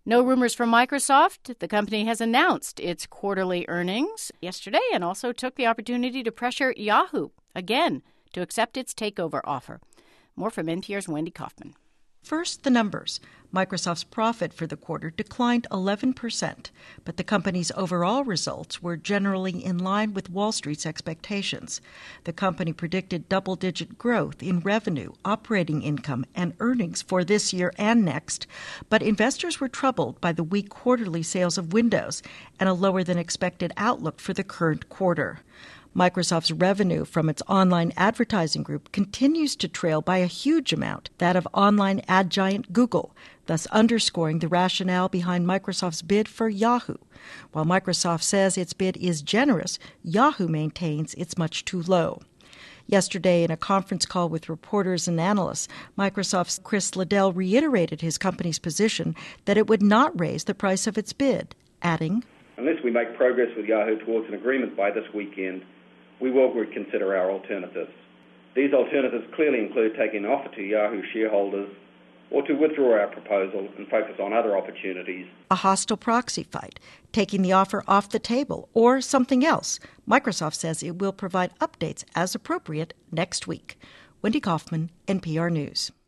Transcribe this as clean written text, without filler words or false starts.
No rumors from Microsoft. The company has announced its quarterly earnings yesterday and also took the opportunity to pressure Yahoo again to accept its takeover offer. More from NPR's Wendy Kaufman. First, the numbers. Microsoft's profit for the quarter declined 11%, but the company's overall results were generally in line with Wall Street's expectations. The company predicted double-digit growth in revenue, operating income, and earnings for this year and next, but investors were troubled by the weak quarterly sales of Windows and a lower-than-expected outlook for the current quarter. Microsoft's revenue from its online advertising group continues to trail by a huge amount that of online ad giant Google, thus underscoring the rationale behind Microsoft's bid for Yahoo. While Microsoft says its bid is generous, Yahoo maintains it's much too low. Yesterday, in a conference call with reporters and analysts, Microsoft's Chris Liddell reiterated his company's position that it would not raise the price of its bid, adding, "Unless we make progress with Yahoo towards an agreement by this weekend, we will reconsider our alternatives. These alternatives clearly include taking an offer to Yahoo shareholders or to withdraw our proposal and focus on other opportunities." A hostile proxy fight, taking the offer off the table, or something else. Microsoft says it will provide updates as appropriate next week. Wendy Kaufman, NPR News.